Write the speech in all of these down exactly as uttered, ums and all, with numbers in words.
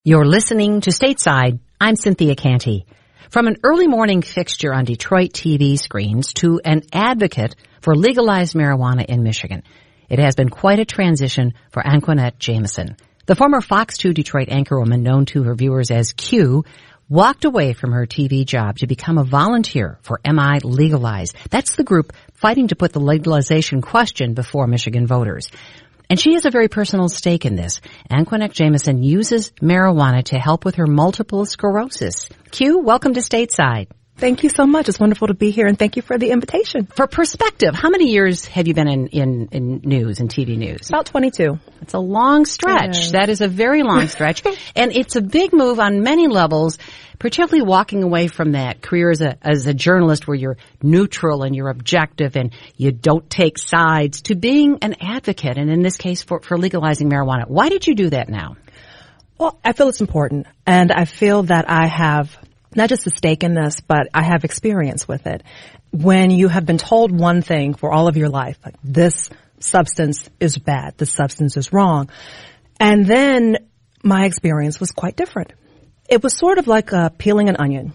You're listening to Stateside. I'm Cynthia Canty. From an early morning fixture on Detroit T V screens to an advocate for legalized marijuana in Michigan, it has been quite a transition for Anquanette Jamison. The former Fox two Detroit anchorwoman, known to her viewers as Q, walked away from her T V job to become a volunteer for M I Legalize. That's the group fighting to put the legalization question before Michigan voters. And she has a very personal stake in this. Anquanette Jamison uses marijuana to help with her multiple sclerosis. Q, welcome to Stateside. Thank you so much. It's wonderful to be here, and thank you for the invitation. For perspective, how many years have you been in, in, in news and T V news? About twenty-two. It's a long stretch. Yeah. That is a very long stretch. And it's a big move on many levels, particularly walking away from that career as a, as a journalist where you're neutral and you're objective and you don't take sides, to being an advocate, and in this case for, for legalizing marijuana. Why did you do that now? Well, I feel it's important, and I feel that I have not just a stake in this, but I have experience with it. When you have been told one thing for all of your life, like this substance is bad, this substance is wrong, and then my experience was quite different. It was sort of like uh, peeling an onion.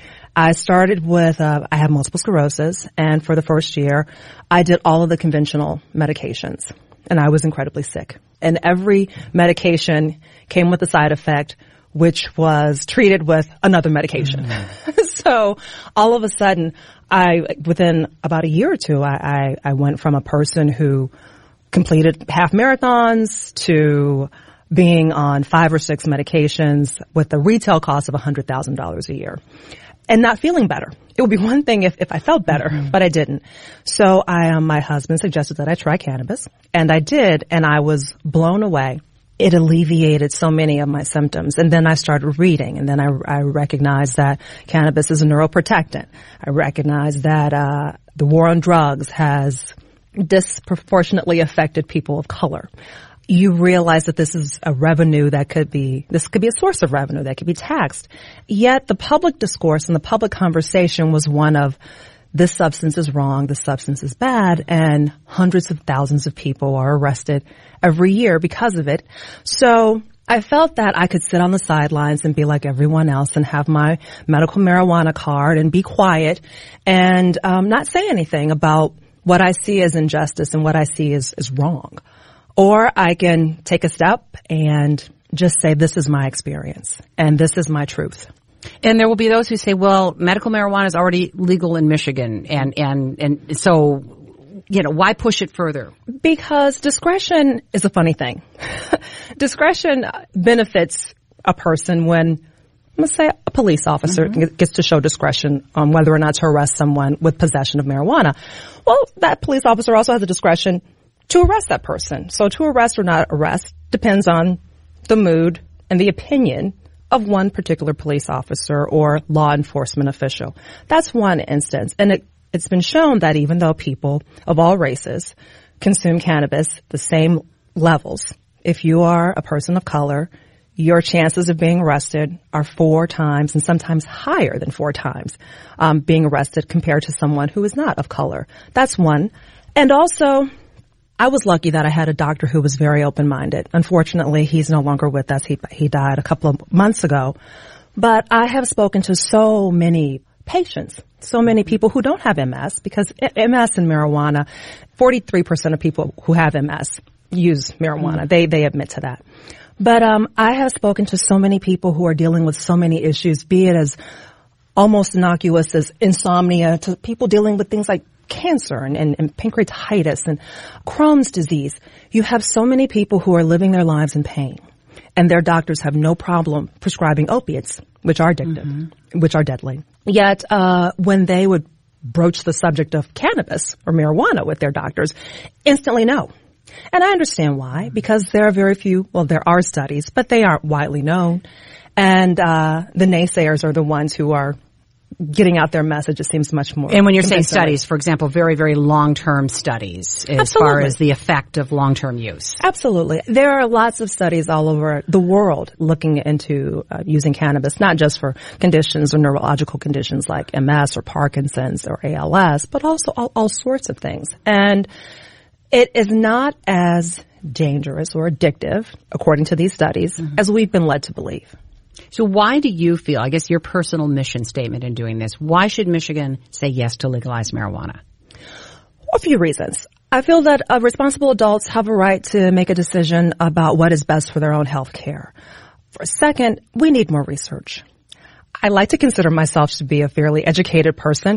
I started with, uh, I have multiple sclerosis, and for the first year, I did all of the conventional medications, and I was incredibly sick. And every medication came with a side effect, which was treated with another medication. Mm-hmm. So all of a sudden, I, within about a year or two, I, I, I went from a person who completed half marathons to being on five or six medications with a retail cost of one hundred thousand dollars a year and not feeling better. It would be one thing if, if I felt better, mm-hmm. but I didn't. So I, um, my husband suggested that I try cannabis, and I did, and I was blown away. It alleviated so many of my symptoms. And then I started reading, and then I, I recognized that cannabis is a neuroprotectant. I recognized that uh the war on drugs has disproportionately affected people of color. You realize that this is a revenue that could be, this could be a source of revenue that could be taxed. Yet the public discourse and the public conversation was one of, this substance is wrong, this substance is bad, and hundreds of thousands of people are arrested every year because of it. So I felt that I could sit on the sidelines and be like everyone else and have my medical marijuana card and be quiet and um, not say anything about what I see as injustice and what I see as, as wrong. Or I can take a step and just say, this is my experience and this is my truth. And there will be those who say, well, medical marijuana is already legal in Michigan, and, and, and so, you know, why push it further? Because discretion is a funny thing. Discretion benefits a person when, let's say, a police officer mm-hmm. gets to show discretion on whether or not to arrest someone with possession of marijuana. Well, that police officer also has a discretion to arrest that person. So to arrest or not arrest depends on the mood and the opinion of one particular police officer or law enforcement official. That's one instance. And it, it's been shown that even though people of all races consume cannabis the same levels, if you are a person of color, your chances of being arrested are four times and sometimes higher than four times um, being arrested compared to someone who is not of color. That's one. And also, I was lucky that I had a doctor who was very open-minded. Unfortunately, he's no longer with us. He, he died a couple of months ago. But I have spoken to so many patients, so many people who don't have M S, because M S and marijuana, forty-three percent of people who have M S use marijuana. Mm. They, they admit to that. But, um, I have spoken to so many people who are dealing with so many issues, be it as almost innocuous as insomnia to people dealing with things like cancer and, and, and pancreatitis and Crohn's disease. You have so many people who are living their lives in pain, and their doctors have no problem prescribing opiates, which are addictive, mm-hmm. which are deadly. Yet, uh, when they would broach the subject of cannabis or marijuana with their doctors, instantly no. And I understand why, because there are very few, well, there are studies, but they aren't widely known. And, uh, the naysayers are the ones who are getting out their message. It seems much more. And when you're saying studies, for example, very, very long-term studies as Absolutely. far as the effect of long-term use. Absolutely. There are lots of studies all over the world looking into uh, using cannabis, not just for conditions or neurological conditions like M S or Parkinson's or A L S, but also all, all sorts of things. And it is not as dangerous or addictive, according to these studies, mm-hmm. as we've been led to believe. So why do you feel, I guess your personal mission statement in doing this, why should Michigan say yes to legalize marijuana? A few reasons. I feel that uh, responsible adults have a right to make a decision about what is best for their own health care. For a second, we need more research. I like to consider myself to be a fairly educated person.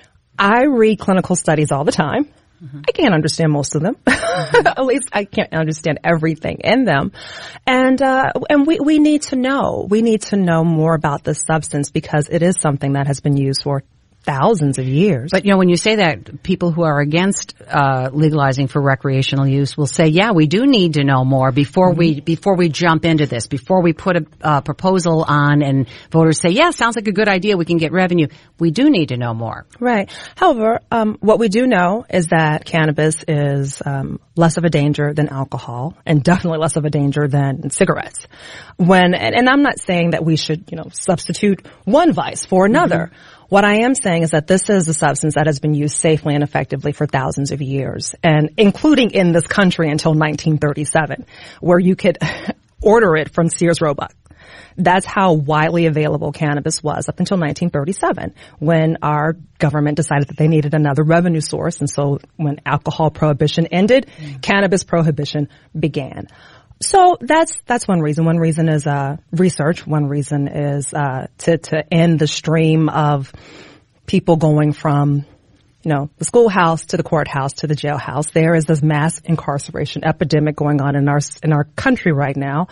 I read clinical studies all the time. Mm-hmm. I can't understand most of them. Mm-hmm. At least I can't understand everything in them. And, uh, and we, we need to know. We need to know more about this substance because it is something that has been used for thousands of years. But, you know, when you say that, people who are against uh legalizing for recreational use will say, yeah, we do need to know more before mm-hmm. we before we jump into this, before we put a uh, proposal on and voters say, yeah, sounds like a good idea, we can get revenue. We do need to know more. Right. However, um what we do know is that cannabis is um less of a danger than alcohol and definitely less of a danger than cigarettes. When and, and I'm not saying that we should, you know, substitute one vice for another. Mm-hmm. What I am saying is that this is a substance that has been used safely and effectively for thousands of years, and including in this country until nineteen thirty-seven, where you could order it from Sears Roebuck. That's how widely available cannabis was up until nineteen thirty-seven, when our government decided that they needed another revenue source. And so when alcohol prohibition ended, mm. cannabis prohibition began. So that's that's one reason. One reason is uh research. One reason is uh to to end the stream of people going from, you know, the schoolhouse to the courthouse to the jailhouse. There is this mass incarceration epidemic going on in our in our country right now,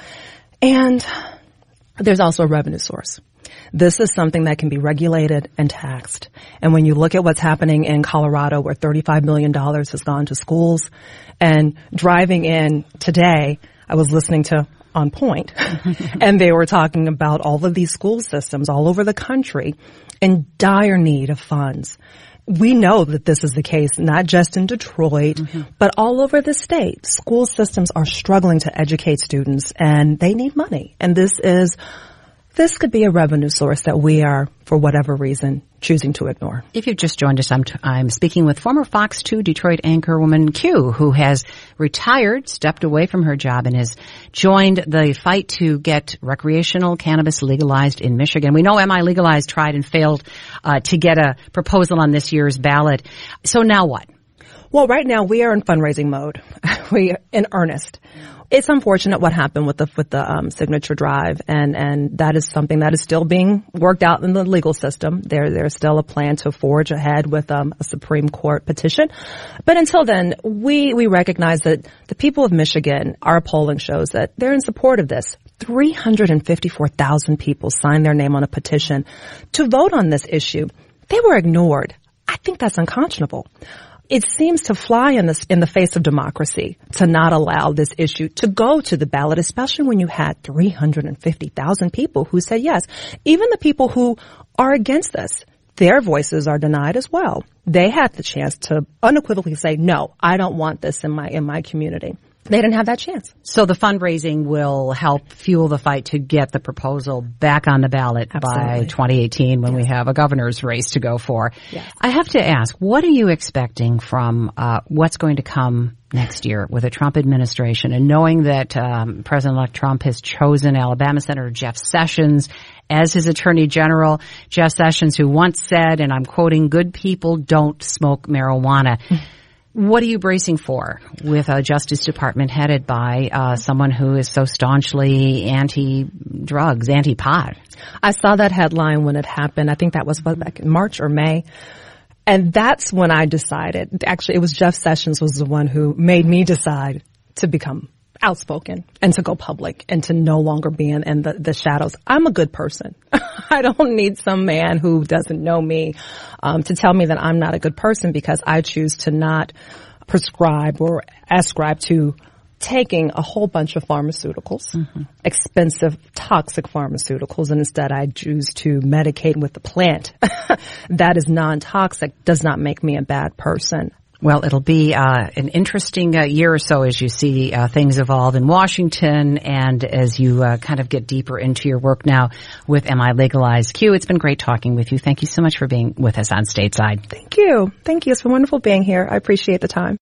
and there's also a revenue source. This is something that can be regulated and taxed. And when you look at what's happening in Colorado, where thirty-five million dollars has gone to schools, and driving in today, I was listening to On Point, and they were talking about all of these school systems all over the country in dire need of funds. We know that this is the case, not just in Detroit, mm-hmm. but all over the state. School systems are struggling to educate students, and they need money. And this is, this could be a revenue source that we are, for whatever reason, choosing to ignore. If you've just joined us, I'm, t- I'm speaking with former Fox two Detroit anchorwoman Q, who has retired, stepped away from her job, and has joined the fight to get recreational cannabis legalized in Michigan. We know M I Legalized tried and failed uh, to get a proposal on this year's ballot. So now what? Well, right now we are in fundraising mode. We are in earnest. It's unfortunate what happened with the with the um, signature drive, and and that is something that is still being worked out in the legal system. There there's still a plan to forge ahead with um, a Supreme Court petition, but until then, we we recognize that the people of Michigan, our polling shows that they're in support of this. three hundred fifty-four thousand people signed their name on a petition to vote on this issue. They were ignored. I think that's unconscionable. It seems to fly in the, in the face of democracy to not allow this issue to go to the ballot, especially when you had three hundred fifty thousand people who said yes. Even the people who are against this, their voices are denied as well. They had the chance to unequivocally say, no, I don't want this in my in my community. They didn't have that chance. So the fundraising will help fuel the fight to get the proposal back on the ballot Absolutely. By twenty eighteen when yes. we have a governor's race to go for. Yes. I have to ask, what are you expecting from uh what's going to come next year with a Trump administration, and knowing that um President-elect Trump has chosen Alabama Senator Jeff Sessions as his attorney general? Jeff Sessions, who once said, and I'm quoting, "Good people don't smoke marijuana." What are you bracing for with a Justice Department headed by uh someone who is so staunchly anti-drugs, anti-pot? I saw that headline when it happened. I think that was back in March or May. And that's when I decided, actually it was Jeff Sessions was the one who made me decide to become outspoken and to go public and to no longer be in, in the, the shadows. I'm a good person. I don't need some man who doesn't know me um, to tell me that I'm not a good person, because I choose to not prescribe or ascribe to taking a whole bunch of pharmaceuticals, mm-hmm. expensive, toxic pharmaceuticals, and instead I choose to medicate with the plant that is non-toxic. Does not make me a bad person. Well, it'll be uh an interesting uh, year or so as you see uh, things evolve in Washington, and as you uh, kind of get deeper into your work now with M I Legalized. Q, it's been great talking with you. Thank you so much for being with us on Stateside. Thank you. Thank you. It's been wonderful being here. I appreciate the time.